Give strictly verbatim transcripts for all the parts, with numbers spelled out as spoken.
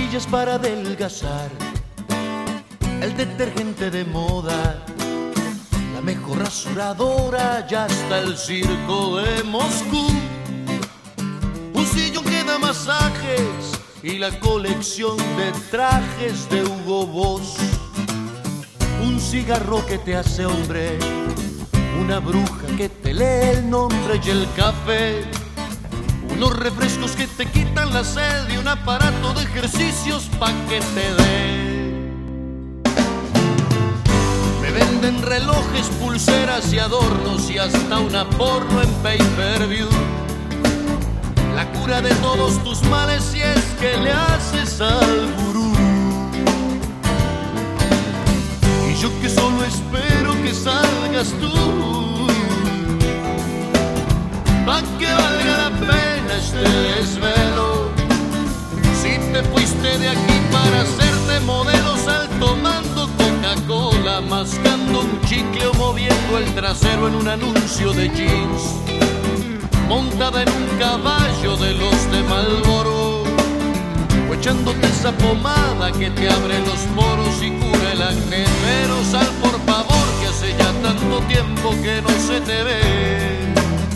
pastillas para adelgazar, el detergente de moda, la mejor rasuradora, ya está el circo de Moscú. Un sillón que da masajes y la colección de trajes de Hugo Boss. Un cigarro que te hace hombre, una bruja que te lee el nombre y el café. Unos refrescos que te quitan la sed y un aparato de ejercicios pa' que te dé. Me venden relojes, pulseras y adornos y hasta una porno en pay-per-view. La cura de todos tus males si es que le haces al gurú. Y yo que solo espero que salgas tú, pa' que valga la pena este desvelo. Si te fuiste de aquí para hacerte modelo, sal tomando Coca-Cola, mascando un chicle o moviendo el trasero en un anuncio de jeans, montada en un caballo de los de Marlboro, o echándote esa pomada que te abre los poros y cura el acné. Pero sal por favor, que hace ya tanto tiempo que no se te ve.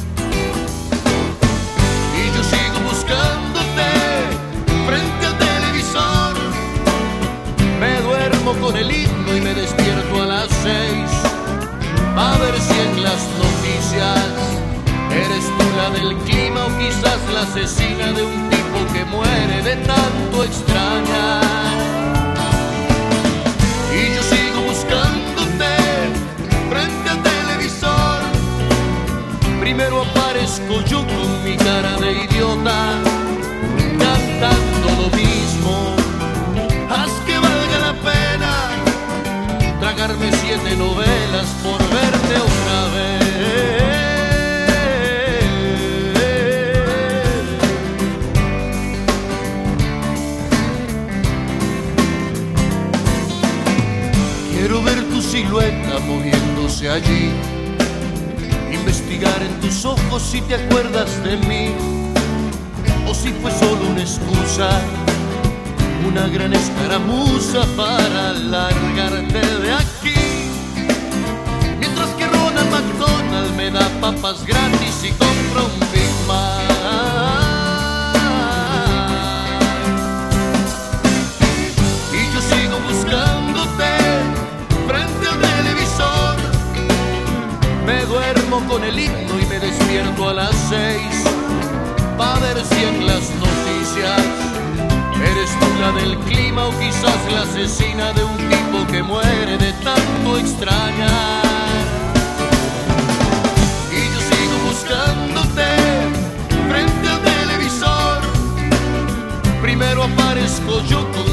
Y yo sigo buscándote frente al televisor. Me duermo con el himno y me despierto a las seis, a ver si en las noticias eres tú la del clima o quizás la asesina de un tipo que muere de tanto extrañar. Y yo sigo buscándote frente al televisor. Primero aparezco yo con mi cara de idiota, cantando lo mismo. Haz que valga la pena tragarme siete novelas por verte una vez. Quiero ver tu silueta moviéndose allí, investigar en tus ojos si te acuerdas de mí, o si fue solo una excusa, una gran escaramuza para largarte de aquí. Mientras que Ronald McDonald me da papas gratis y compra un Big Mac. Y yo sigo buscándote frente al televisor. Me duermo con el himno y me despierto a las seis, pa' ver si en las noticias eres tú la del clima o quizás la asesina de un tipo que muere de tanto extrañar. Y yo sigo buscándote frente al televisor. Primero aparezco yo con